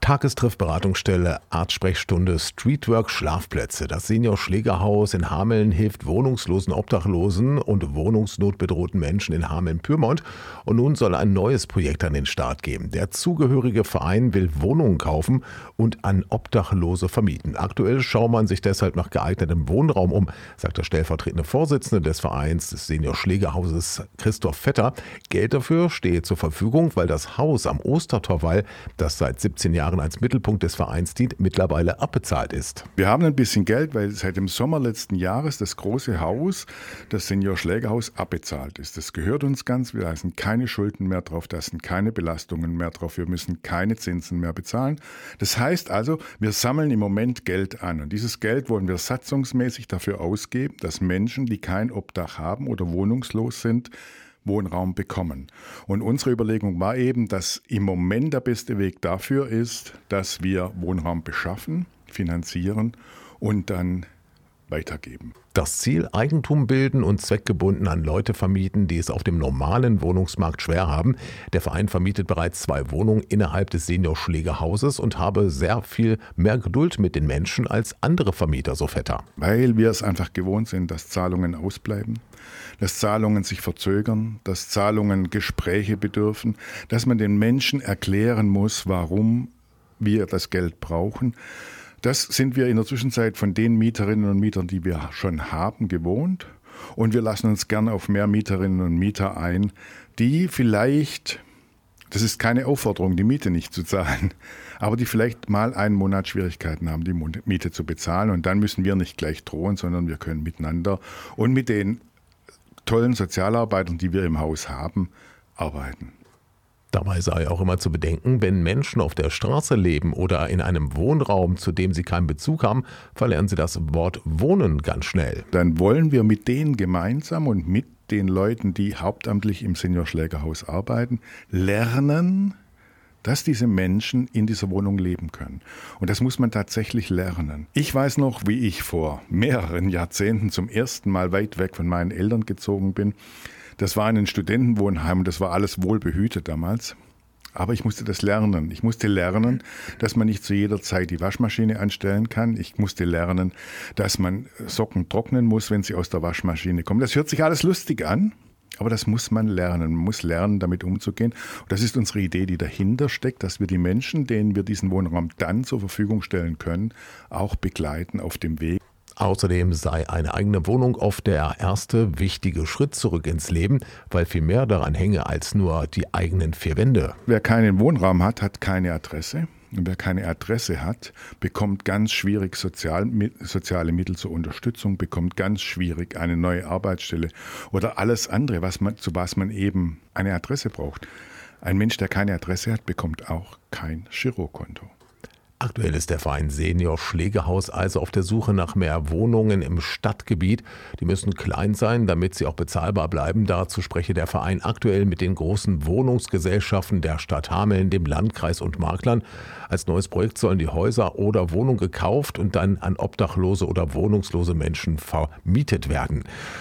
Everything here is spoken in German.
Tagestriff-Beratungsstelle, Arztsprechstunde, Streetwork, Schlafplätze. Das Senior Schlägerhaus in Hameln hilft wohnungslosen Obdachlosen und wohnungsnotbedrohten Menschen in Hameln-Pyrmont. Und nun soll ein neues Projekt an den Start gehen. Der zugehörige Verein will Wohnungen kaufen und an Obdachlose vermieten. Aktuell schaut man sich deshalb nach geeignetem Wohnraum um, sagt der stellvertretende Vorsitzende des Vereins des Senior Schlägerhauses, Christoph Vetter. Geld dafür stehe zur Verfügung, weil das Haus am Ostertorwall, das seit 17 Jahren als Mittelpunkt des Vereins dient, mittlerweile abbezahlt ist. Wir haben ein bisschen Geld, weil seit dem Sommer letzten Jahres das große Haus, das Senior Schlägerhaus, abbezahlt ist. Das gehört uns ganz. Wir sind keine Schulden mehr drauf, da sind keine Belastungen mehr drauf. Wir müssen keine Zinsen mehr bezahlen. Das heißt also, wir sammeln im Moment Geld an. Und dieses Geld wollen wir satzungsmäßig dafür ausgeben, dass Menschen, die kein Obdach haben oder wohnungslos sind, Wohnraum bekommen. Und unsere Überlegung war eben, dass im Moment der beste Weg dafür ist, dass wir Wohnraum beschaffen, finanzieren und dann weitergeben. Das Ziel: Eigentum bilden und zweckgebunden an Leute vermieten, die es auf dem normalen Wohnungsmarkt schwer haben. Der Verein vermietet bereits 2 Wohnungen innerhalb des Senior Schlägerhauses und habe sehr viel mehr Geduld mit den Menschen als andere Vermieter, so Vetter. Weil wir es einfach gewohnt sind, dass Zahlungen ausbleiben, dass Zahlungen sich verzögern, dass Zahlungen Gespräche bedürfen, dass man den Menschen erklären muss, warum wir das Geld brauchen. Das sind wir in der Zwischenzeit von den Mieterinnen und Mietern, die wir schon haben, gewohnt. Und wir lassen uns gern auf mehr Mieterinnen und Mieter ein, die vielleicht, das ist keine Aufforderung, die Miete nicht zu zahlen, aber die vielleicht mal einen Monat Schwierigkeiten haben, die Miete zu bezahlen. Und dann müssen wir nicht gleich drohen, sondern wir können miteinander und mit den tollen Sozialarbeitern, die wir im Haus haben, arbeiten. Dabei sei auch immer zu bedenken, wenn Menschen auf der Straße leben oder in einem Wohnraum, zu dem sie keinen Bezug haben, verlernen sie das Wort Wohnen ganz schnell. Dann wollen wir mit denen gemeinsam und mit den Leuten, die hauptamtlich im Senior Schlägerhaus arbeiten, lernen, dass diese Menschen in dieser Wohnung leben können. Und das muss man tatsächlich lernen. Ich weiß noch, wie ich vor mehreren Jahrzehnten zum ersten Mal weit weg von meinen Eltern gezogen bin. Das war in ein Studentenwohnheim und das war alles wohlbehütet damals. Aber ich musste das lernen. Ich musste lernen, dass man nicht zu jeder Zeit die Waschmaschine anstellen kann. Ich musste lernen, dass man Socken trocknen muss, wenn sie aus der Waschmaschine kommen. Das hört sich alles lustig an, aber das muss man lernen. Man muss lernen, damit umzugehen. Und das ist unsere Idee, die dahinter steckt, dass wir die Menschen, denen wir diesen Wohnraum dann zur Verfügung stellen können, auch begleiten auf dem Weg. Außerdem sei eine eigene Wohnung oft der erste wichtige Schritt zurück ins Leben, weil viel mehr daran hänge als nur die eigenen 4 Wände. Wer keinen Wohnraum hat, hat keine Adresse. Und wer keine Adresse hat, bekommt ganz schwierig soziale Mittel zur Unterstützung, bekommt ganz schwierig eine neue Arbeitsstelle oder alles andere, zu was man eben eine Adresse braucht. Ein Mensch, der keine Adresse hat, bekommt auch kein Girokonto. Aktuell ist der Verein Senior Schlägerhaus also auf der Suche nach mehr Wohnungen im Stadtgebiet. Die müssen klein sein, damit sie auch bezahlbar bleiben. Dazu spreche der Verein aktuell mit den großen Wohnungsgesellschaften der Stadt Hameln, dem Landkreis und Maklern. Als neues Projekt sollen die Häuser oder Wohnungen gekauft und dann an obdachlose oder wohnungslose Menschen vermietet werden.